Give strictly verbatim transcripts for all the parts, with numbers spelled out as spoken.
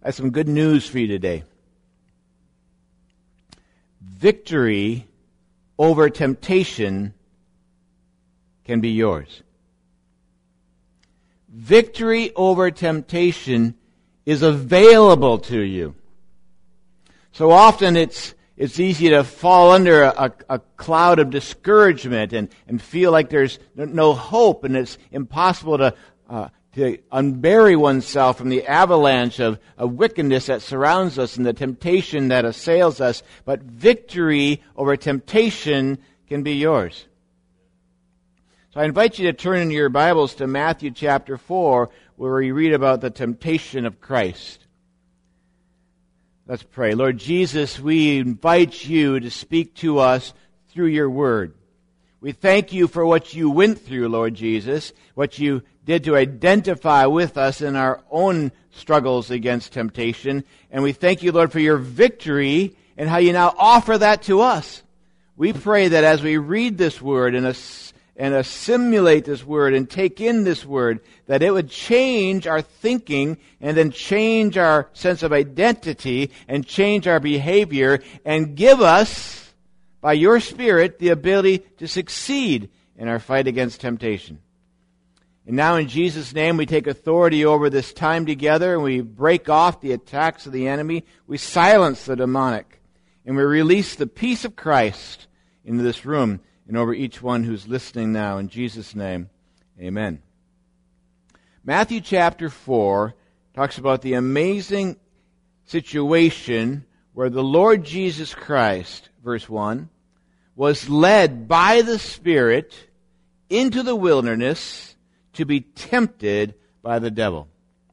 I have some good news for you today. Victory over temptation can be yours. Victory over temptation is available to you. So often it's it's easy to fall under a, a cloud of discouragement and, and feel like there's no hope, and it's impossible to uh, to unbury oneself from the avalanche of, of wickedness that surrounds us and the temptation that assails us. But victory over temptation can be yours. So I invite you to turn in your Bibles to Matthew chapter four, where we read about the temptation of Christ. Let's pray. Lord Jesus, we invite you to speak to us through your word. We thank you for what you went through, Lord Jesus, what you did to identify with us in our own struggles against temptation. And we thank you, Lord, for your victory and how you now offer that to us. We pray that as we read this word and, ass- and assimilate this word and take in this word, that it would change our thinking and then change our sense of identity and change our behavior and give us, by your Spirit, the ability to succeed in our fight against temptation. And now in Jesus' name, we take authority over this time together, and we break off the attacks of the enemy. We silence the demonic, and we release the peace of Christ into this room and over each one who's listening now. In Jesus' name, amen. Matthew chapter four talks about the amazing situation where the Lord Jesus Christ, verse one, was led by the Spirit into the wilderness to be tempted by the devil.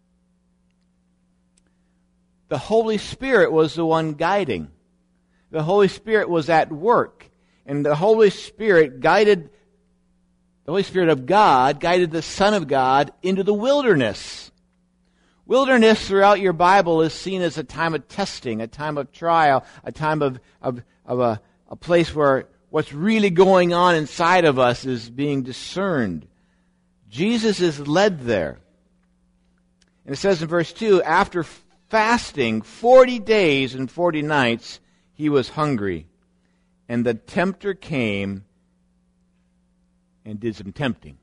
The Holy Spirit was the one guiding. The Holy Spirit was at work. And the Holy Spirit guided, the Holy Spirit of God guided the Son of God into the wilderness. Wilderness throughout your Bible is seen as a time of testing, a time of trial, a time of, of, of a, a place where what's really going on inside of us is being discerned. Jesus is led there. And it says in verse two, after fasting forty days and forty nights, he was hungry. And the tempter came and did some tempting.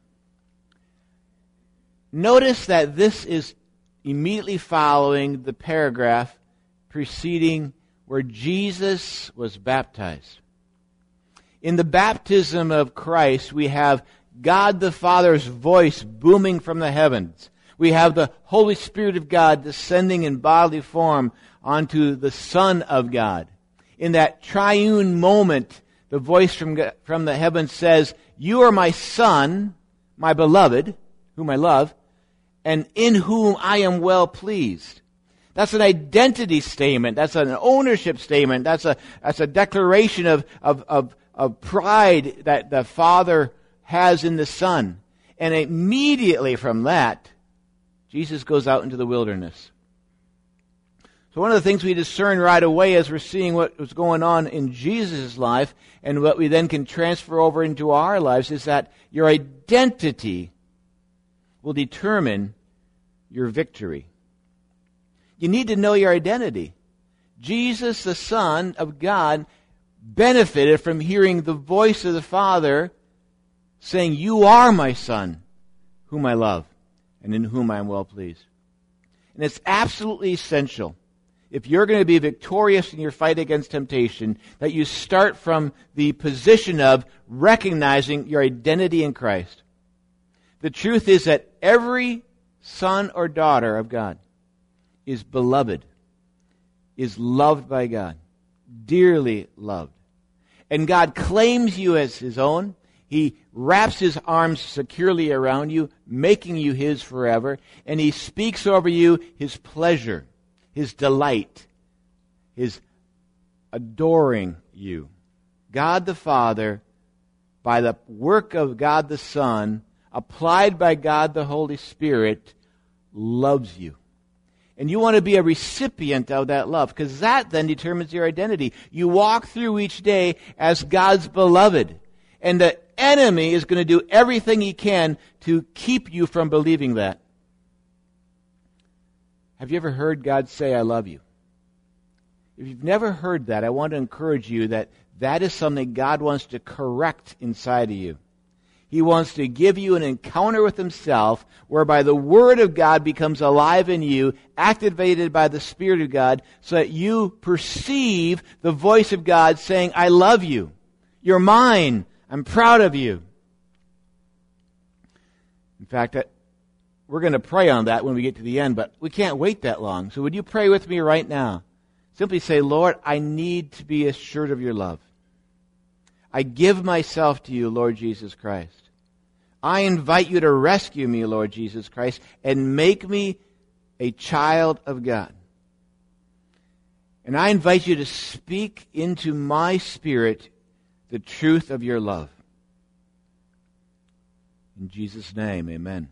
Notice that this is immediately following the paragraph preceding where Jesus was baptized. In the baptism of Christ, we have God the Father's voice booming from the heavens. We have the Holy Spirit of God descending in bodily form onto the Son of God. In that triune moment, the voice from, from the heavens says, "You are my Son, my beloved, whom I love, and in whom I am well pleased." That's an identity statement. That's an ownership statement. That's a that's a declaration of of of, of pride that the Father has in the Son. And immediately from that, Jesus goes out into the wilderness. So one of the things we discern right away as we're seeing what was going on in Jesus' life and what we then can transfer over into our lives is that your identity will determine your victory. You need to know your identity. Jesus, the Son of God, benefited from hearing the voice of the Father saying, "You are my Son, whom I love, and in whom I am well pleased." And it's absolutely essential, if you're going to be victorious in your fight against temptation, that you start from the position of recognizing your identity in Christ. The truth is that every son or daughter of God is beloved, is loved by God, dearly loved. And God claims you as His own. He wraps His arms securely around you, making you His forever. And He speaks over you His pleasure, His delight, His adoring you. God the Father, by the work of God the Son, applied by God the Holy Spirit, loves you. And you want to be a recipient of that love, because that then determines your identity. You walk through each day as God's beloved. And the enemy is going to do everything he can to keep you from believing that. Have you ever heard God say, I love you? If you've never heard that, I want to encourage you that that is something God wants to correct inside of you. He wants to give you an encounter with himself whereby the Word of God becomes alive in you, activated by the Spirit of God, so that you perceive the voice of God saying, I love you. You're mine. I'm proud of you. In fact, we're going to pray on that when we get to the end, but we can't wait that long. So would you pray with me right now? Simply say, Lord, I need to be assured of your love. I give myself to you, Lord Jesus Christ. I invite you to rescue me, Lord Jesus Christ, and make me a child of God. And I invite you to speak into my spirit the truth of your love. In Jesus' name, amen.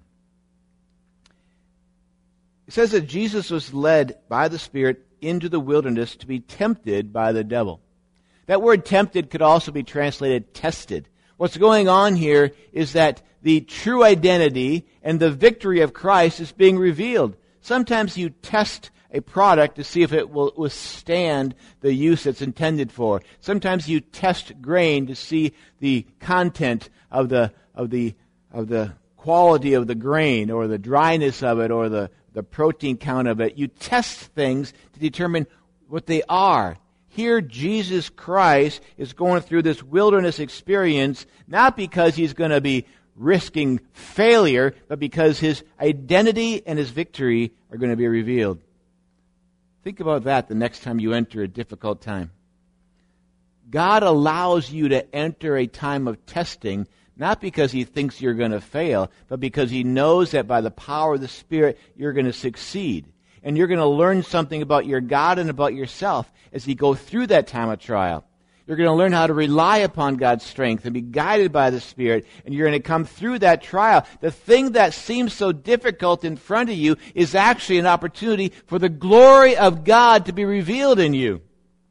It says that Jesus was led by the Spirit into the wilderness to be tempted by the devil. That word tempted could also be translated tested. What's going on here is that the true identity and the victory of Christ is being revealed. Sometimes you test a product to see if it will withstand the use it's intended for. Sometimes you test grain to see the content of the of the of the quality of the grain, or the dryness of it, or the, the protein count of it. You test things to determine what they are. Here, Jesus Christ is going through this wilderness experience, not because he's going to be risking failure, but because his identity and his victory are going to be revealed. Think about that the next time you enter a difficult time. God allows you to enter a time of testing, not because he thinks you're going to fail, but because he knows that by the power of the Spirit, you're going to succeed. And you're going to learn something about your God and about yourself as you go through that time of trial. You're going to learn how to rely upon God's strength and be guided by the Spirit. And you're going to come through that trial. The thing that seems so difficult in front of you is actually an opportunity for the glory of God to be revealed in you.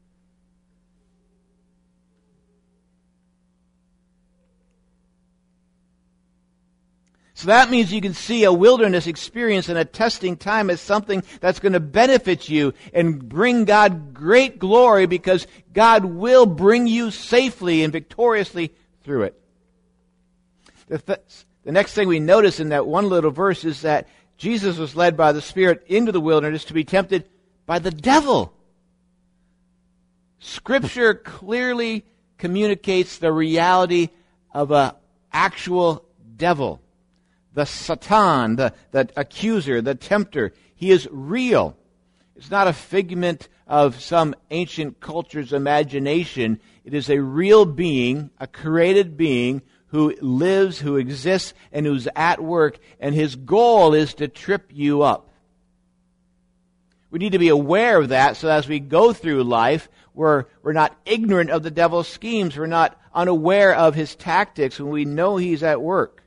So that means you can see a wilderness experience and a testing time as something that's going to benefit you and bring God great glory, because God will bring you safely and victoriously through it. The, th- the next thing we notice in that one little verse is that Jesus was led by the Spirit into the wilderness to be tempted by the devil. Scripture clearly communicates the reality of an actual devil. The Satan, the, the accuser, the tempter, he is real. It's not a figment of some ancient culture's imagination. It is a real being, a created being who lives, who exists, and who's at work, and his goal is to trip you up. We need to be aware of that, so as we go through life, we're, we're not ignorant of the devil's schemes. We're not unaware of his tactics when we know he's at work.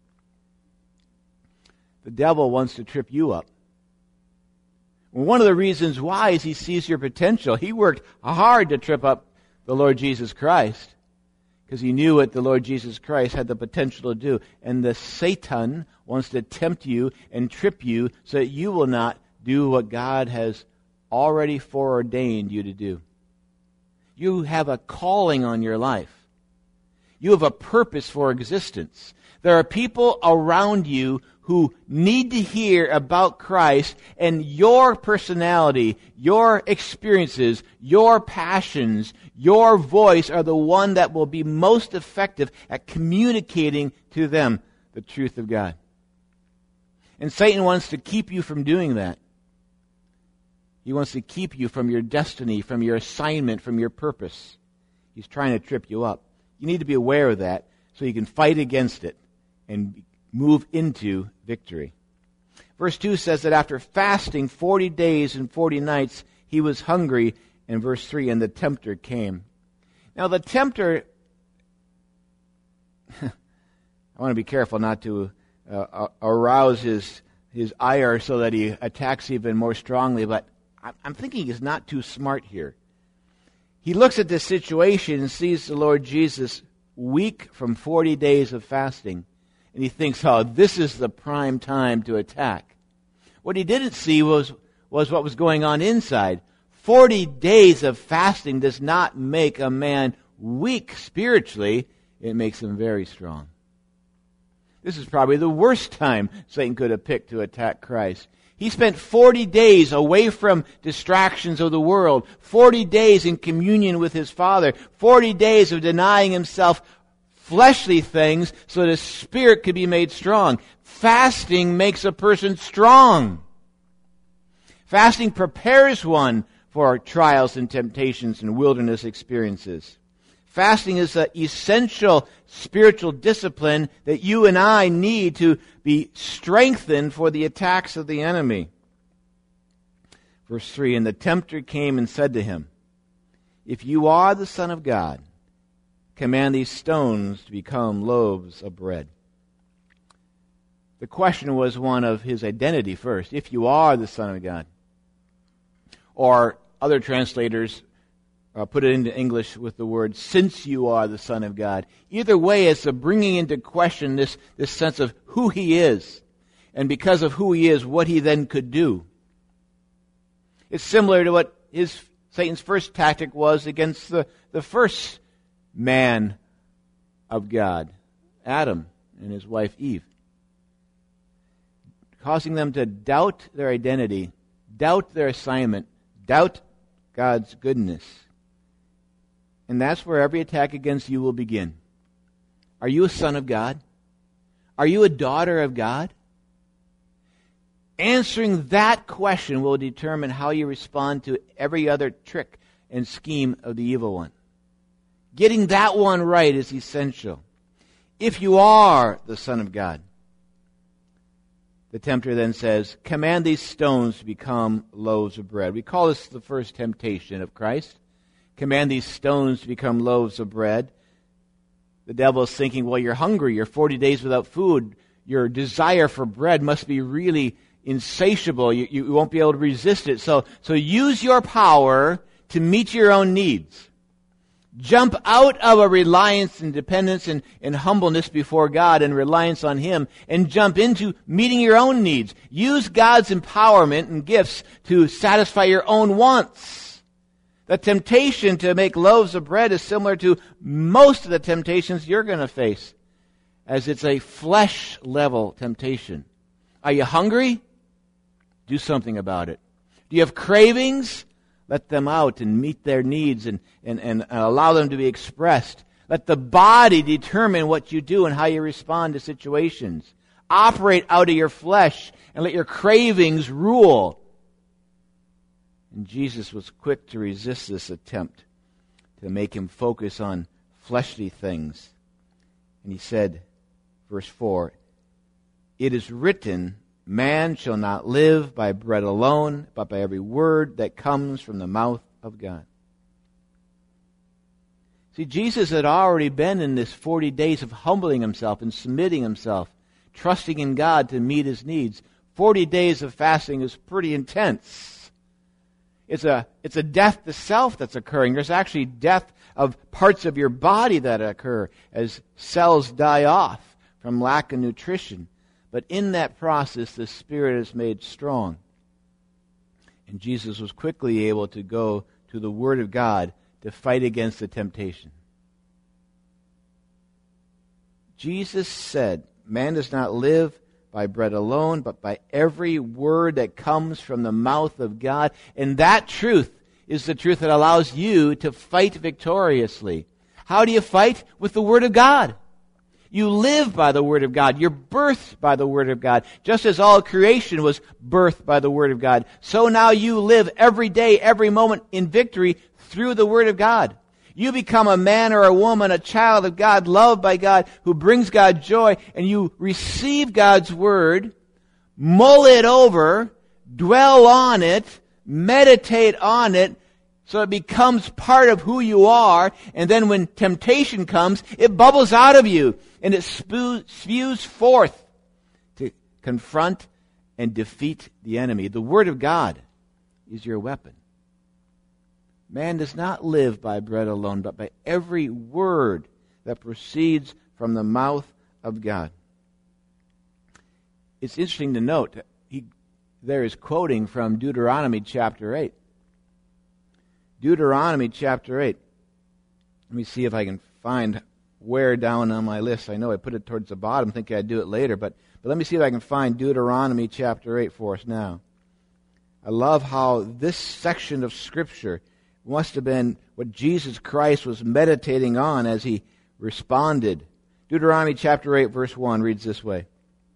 The devil wants to trip you up. Well, one of the reasons why is he sees your potential. He worked hard to trip up the Lord Jesus Christ because he knew what the Lord Jesus Christ had the potential to do. And the Satan wants to tempt you and trip you so that you will not do what God has already foreordained you to do. You have a calling on your life. You have a purpose for existence. There are people around you who need to hear about Christ, and your personality, your experiences, your passions, your voice are the one that will be most effective at communicating to them the truth of God. And Satan wants to keep you from doing that. He wants to keep you from your destiny, from your assignment, from your purpose. He's trying to trip you up. You need to be aware of that so you can fight against it and move into victory. Verse two says that after fasting forty days and forty nights, he was hungry. And verse three, and the tempter came. Now the tempter, I want to be careful not to uh, arouse his, his ire so that he attacks even more strongly, but I'm thinking he's not too smart here. He looks at this situation and sees the Lord Jesus weak from forty days of fasting. And he thinks, oh, this is the prime time to attack. What he didn't see was was what was going on inside. Forty days of fasting does not make a man weak spiritually. It makes him very strong. This is probably the worst time Satan could have picked to attack Christ. He spent forty days away from distractions of the world, forty days in communion with his Father, forty days of denying himself fleshly things so that his spirit could be made strong. Fasting makes a person strong. Fasting prepares one for trials and temptations and wilderness experiences. Fasting is an essential spiritual discipline that you and I need to be strengthened for the attacks of the enemy. Verse three, and the tempter came and said to him, if you are the Son of God, command these stones to become loaves of bread. The question was one of his identity first. If you are the Son of God. Or other translators uh, put it into English with the word, since you are the Son of God. Either way, it's a bringing into question this, this sense of who he is. And because of who he is, what he then could do. It's similar to what his Satan's first tactic was against the, the first man of God, Adam and his wife Eve. Causing them to doubt their identity, doubt their assignment, doubt God's goodness. And that's where every attack against you will begin. Are you a son of God? Are you a daughter of God? Answering that question will determine how you respond to every other trick and scheme of the evil one. Getting that one right is essential. If you are the Son of God, the tempter then says, command these stones to become loaves of bread. We call this the first temptation of Christ. Command these stones to become loaves of bread. The devil is thinking, well, you're hungry. You're forty days without food. Your desire for bread must be really insatiable. You, you won't be able to resist it. So, so use your power to meet your own needs. Jump out of a reliance and dependence and, and humbleness before God and reliance on Him and jump into meeting your own needs. Use God's empowerment and gifts to satisfy your own wants. The temptation to make loaves of bread is similar to most of the temptations you're going to face, as it's a flesh-level temptation. Are you hungry? Do something about it. Do you have cravings? Let them out and meet their needs and, and, and allow them to be expressed. Let the body determine what you do and how you respond to situations. Operate out of your flesh and let your cravings rule. And Jesus was quick to resist this attempt to make him focus on fleshly things. And he said, verse four, it is written, man shall not live by bread alone, but by every word that comes from the mouth of God. See, Jesus had already been in this forty days of humbling himself and submitting himself, trusting in God to meet his needs. forty days of fasting is pretty intense. It's a, it's a death to self that's occurring. There's actually death of parts of your body that occur as cells die off from lack of nutrition. But in that process, the Spirit is made strong. And Jesus was quickly able to go to the Word of God to fight against the temptation. Jesus said, man does not live by bread alone, but by every word that comes from the mouth of God. And that truth is the truth that allows you to fight victoriously. How do you fight? With the Word of God. You live by the Word of God. You're birthed by the Word of God. Just as all creation was birthed by the Word of God, so now you live every day, every moment in victory through the Word of God. You become a man or a woman, a child of God, loved by God, who brings God joy, and you receive God's Word, mull it over, dwell on it, meditate on it, so it becomes part of who you are, and then when temptation comes, it bubbles out of you, and it spews, spews forth to confront and defeat the enemy. The Word of God is your weapon. Man does not live by bread alone, but by every word that proceeds from the mouth of God. It's interesting to note that he, there is quoting from Deuteronomy chapter eight. Deuteronomy chapter eight. Let me see if I can find where down on my list. I know I put it towards the bottom, thinking I'd do it later, but, but let me see if I can find Deuteronomy chapter eight for us now. I love how this section of Scripture must have been what Jesus Christ was meditating on as he responded. Deuteronomy chapter eight, verse one reads this way.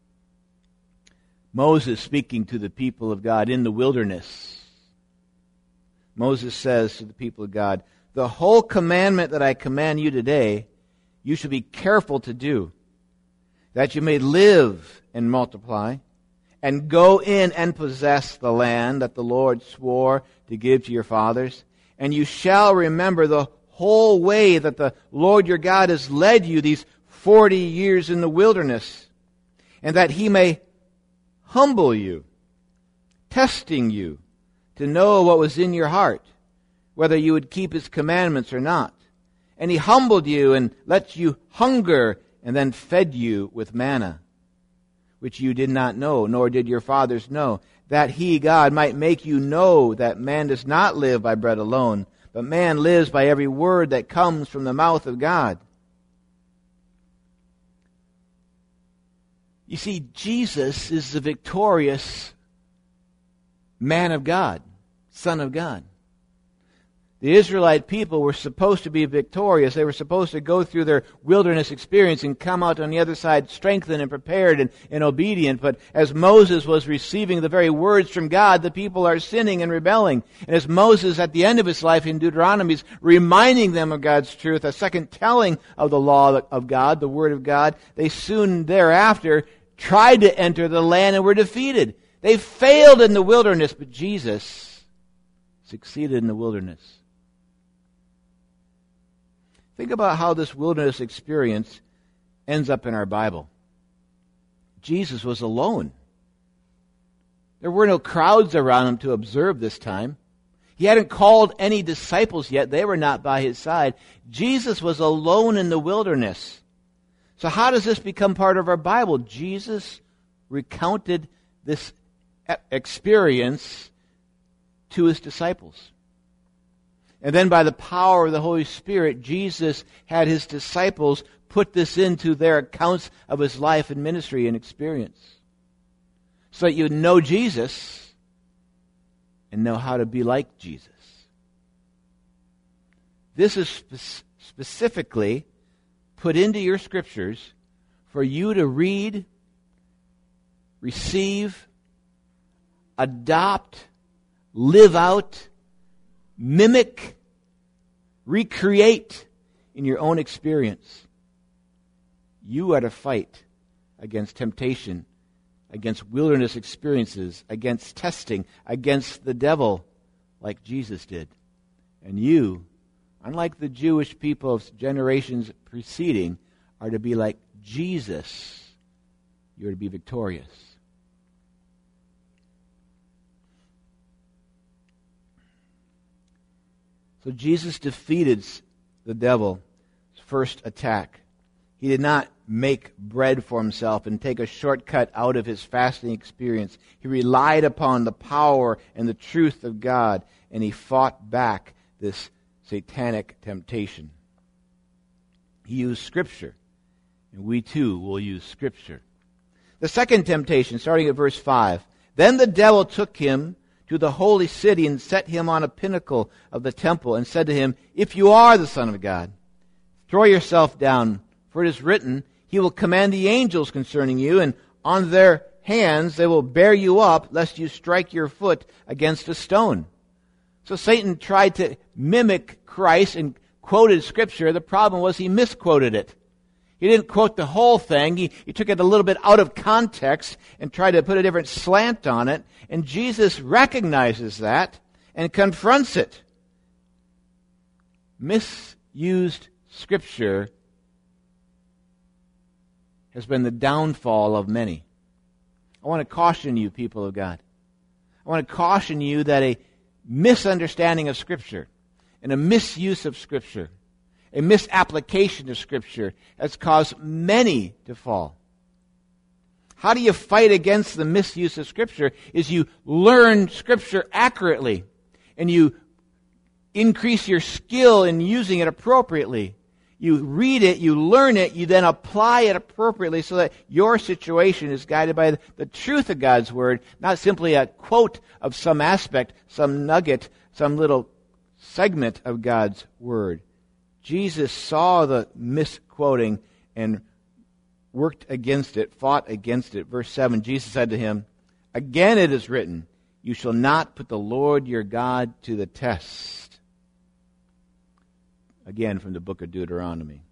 Moses speaking to the people of God in the wilderness. Moses says to the people of God, "The whole commandment that I command you today, you should be careful to do, that you may live and multiply, and go in and possess the land that the Lord swore to give to your fathers. And you shall remember the whole way that the Lord your God has led you these forty years in the wilderness, and that he may humble you, testing you to know what was in your heart, whether you would keep his commandments or not. And he humbled you and let you hunger, and then fed you with manna, which you did not know, nor did your fathers know, that he, God, might make you know that man does not live by bread alone, but man lives by every word that comes from the mouth of God." You see, Jesus is the victorious man of God, Son of God. The Israelite people were supposed to be victorious. They were supposed to go through their wilderness experience and come out on the other side strengthened and prepared and, and obedient. But as Moses was receiving the very words from God, the people are sinning and rebelling. And as Moses, at the end of his life in Deuteronomy, is reminding them of God's truth, a second telling of the law of God, the Word of God, they soon thereafter tried to enter the land and were defeated. They failed in the wilderness, but Jesus succeeded in the wilderness. Think about how this wilderness experience ends up in our Bible. Jesus was alone. There were no crowds around him to observe this time. He hadn't called any disciples yet. They were not by his side. Jesus was alone in the wilderness. So how does this become part of our Bible? Jesus recounted this experience to his disciples. And then by the power of the Holy Spirit, Jesus had his disciples put this into their accounts of his life and ministry and experience, so that you would know Jesus and know how to be like Jesus. This is spe- specifically put into your scriptures for you to read, receive, adopt, live out, mimic, recreate in your own experience. You are to fight against temptation, against wilderness experiences, against testing, against the devil, like Jesus did. And you, unlike the Jewish people of generations preceding, are to be like Jesus. You are to be victorious. So Jesus defeated the devil's first attack. He did not make bread for himself and take a shortcut out of his fasting experience. He relied upon the power and the truth of God, and he fought back this satanic temptation. He used Scripture, and we too will use Scripture. The second temptation, starting at verse five. Then the devil took him to the holy city and set him on a pinnacle of the temple and said to him, "If you are the Son of God, throw yourself down, for it is written, he will command the angels concerning you, and on their hands they will bear you up, lest you strike your foot against a stone." So Satan tried to mimic Christ and quoted Scripture. The problem was he misquoted it. He didn't quote the whole thing. He, he took it a little bit out of context and tried to put a different slant on it. And Jesus recognizes that and confronts it. Misused Scripture has been the downfall of many. I want to caution you, people of God. I want to caution you that a misunderstanding of Scripture and a misuse of Scripture, a misapplication of Scripture, has caused many to fall. How do you fight against the misuse of Scripture? Is you learn Scripture accurately, and you increase your skill in using it appropriately. You read it, you learn it, you then apply it appropriately so that your situation is guided by the truth of God's Word, not simply a quote of some aspect, some nugget, some little segment of God's Word. Jesus saw the misquoting and worked against it, fought against it. Verse seven, Jesus said to him, "Again it is written, you shall not put the Lord your God to the test." Again from the book of Deuteronomy.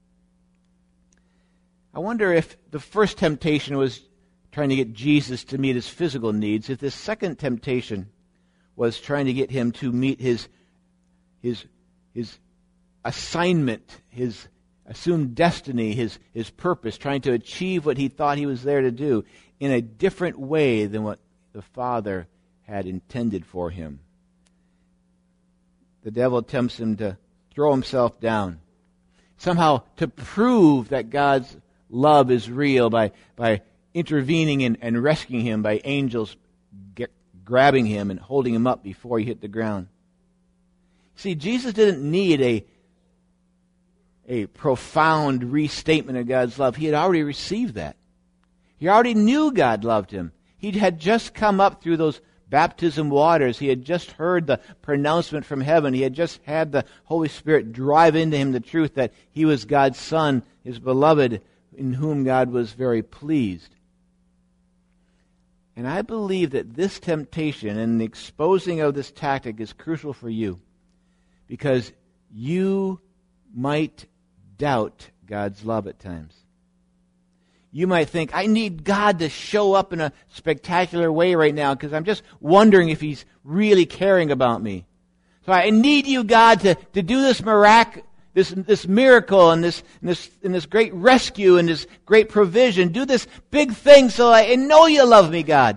I wonder if the first temptation was trying to get Jesus to meet his physical needs, if this second temptation was trying to get him to meet his his his assignment, his assumed destiny, his, his purpose, trying to achieve what he thought he was there to do in a different way than what the Father had intended for him. The devil tempts him to throw himself down, somehow to prove that God's love is real by, by intervening and, and rescuing him, by angels get, grabbing him and holding him up before he hit the ground. See, Jesus didn't need a a profound restatement of God's love. He had already received that. He already knew God loved him. He had just come up through those baptism waters. He had just heard the pronouncement from heaven. He had just had the Holy Spirit drive into him the truth that he was God's Son, his beloved, in whom God was very pleased. And I believe that this temptation and the exposing of this tactic is crucial for you, because you might doubt God's love at times. You might think, I need God to show up in a spectacular way right now because I'm just wondering if He's really caring about me. So I need you, God, to, to do this mirac- this this miracle and this and this and this great rescue and this great provision. Do this big thing so I, I know you love me, God.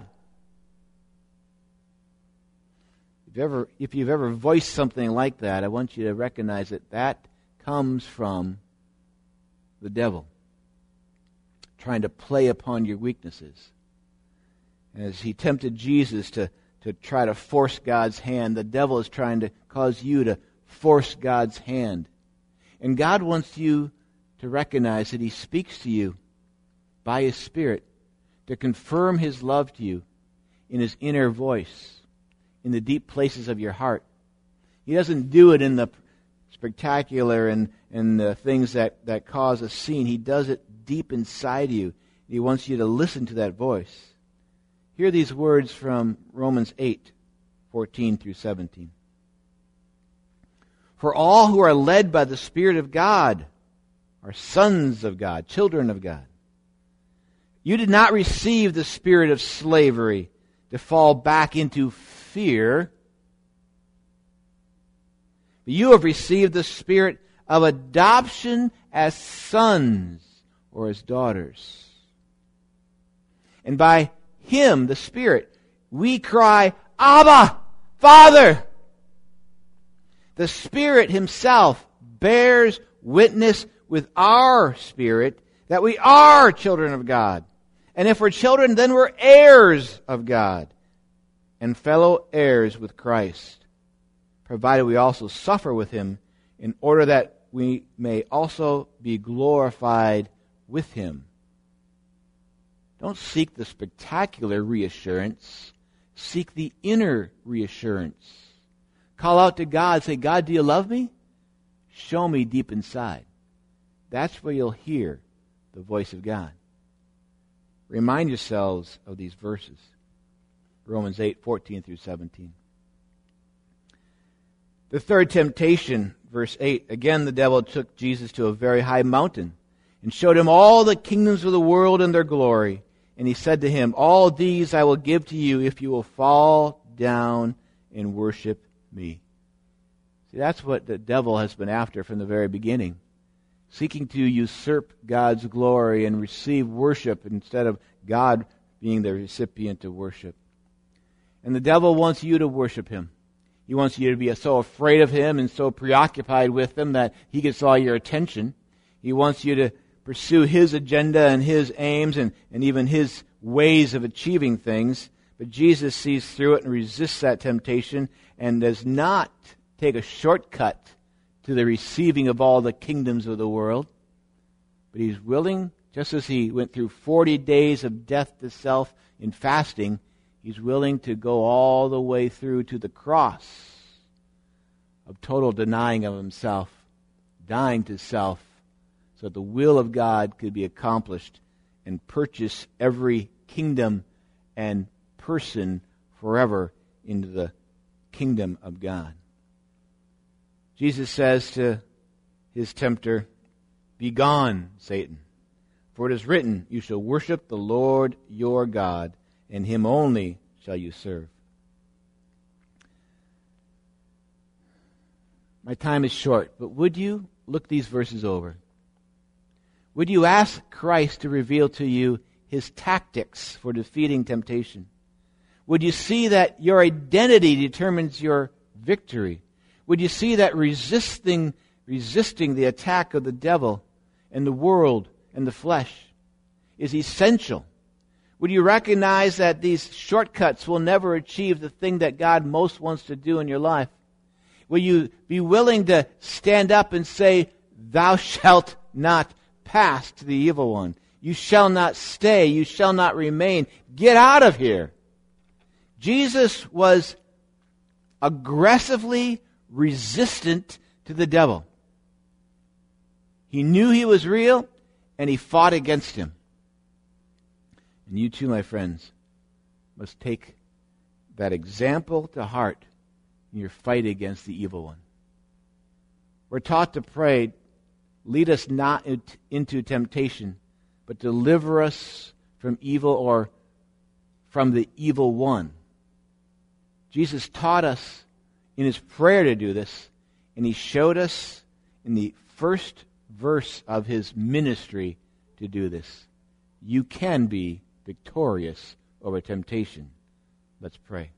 If, ever, if you've ever voiced something like that, I want you to recognize that that comes from the devil, trying to play upon your weaknesses. As he tempted Jesus to, to try to force God's hand, the devil is trying to cause you to force God's hand. And God wants you to recognize that He speaks to you by His Spirit to confirm His love to you in His inner voice, in the deep places of your heart. He doesn't do it in the spectacular and, and the things that, that cause a scene. He does it deep inside you. He wants you to listen to that voice. Hear these words from Romans eight, fourteen through seventeen. For all who are led by the Spirit of God are sons of God, children of God. You did not receive the spirit of slavery to fall back into fear, but you have received the spirit of adoption as sons or as daughters. And by Him, the Spirit, we cry, Abba, Father. The Spirit Himself bears witness with our spirit that we are children of God. And if we're children, then we're heirs of God and fellow heirs with Christ, provided we also suffer with Him in order that we may also be glorified with Him. Don't seek the spectacular reassurance. Seek the inner reassurance. Call out to God. Say, God, do you love me? Show me deep inside. That's where you'll hear the voice of God. Remind yourselves of these verses. Romans eight, fourteen through seventeen. The third temptation, verse eight. Again, the devil took Jesus to a very high mountain and showed him all the kingdoms of the world and their glory. And he said to him, all these I will give to you if you will fall down and worship me. See, that's what the devil has been after from the very beginning. Seeking to usurp God's glory and receive worship instead of God being the recipient of worship. And the devil wants you to worship him. He wants you to be so afraid of him and so preoccupied with him that he gets all your attention. He wants you to pursue his agenda and his aims and, and even his ways of achieving things. But Jesus sees through it and resists that temptation and does not take a shortcut to the receiving of all the kingdoms of the world. But he's willing, just as he went through forty days of death to self in fasting, he's willing to go all the way through to the cross of total denying of himself, dying to self, so that the will of God could be accomplished and purchase every kingdom and person forever into the kingdom of God. Jesus says to his tempter, "Begone, Satan, for it is written, you shall worship the Lord your God, and him only shall you serve." My time is short, but would you look these verses over? Would you ask Christ to reveal to you his tactics for defeating temptation? Would you see that your identity determines your victory? Would you see that resisting resisting the attack of the devil and the world and the flesh is essential? Would you recognize that these shortcuts will never achieve the thing that God most wants to do in your life? Will you be willing to stand up and say, "Thou shalt not pass to the evil one. You shall not stay. You shall not remain. Get out of here"? Jesus was aggressively resistant to the devil. He knew he was real, and he fought against him. And you too, my friends, must take that example to heart in your fight against the evil one. We're taught to pray, "Lead us not into temptation, but deliver us from evil," or from the evil one. Jesus taught us in his prayer to do this, and he showed us in the first verse of his ministry to do this. You can be victorious over temptation. Let's pray.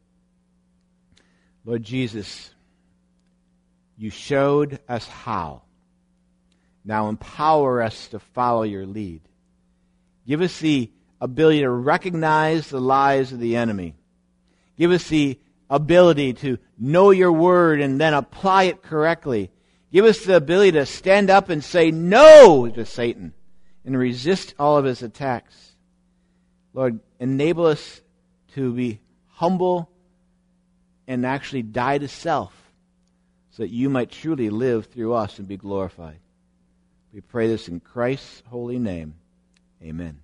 Lord Jesus, you showed us how. Now empower us to follow your lead. Give us the ability to recognize the lies of the enemy. Give us the ability to know your word and then apply it correctly. Give us the ability to stand up and say no to Satan and resist all of his attacks. Lord, enable us to be humble and actually die to self so that you might truly live through us and be glorified. We pray this in Christ's holy name. Amen.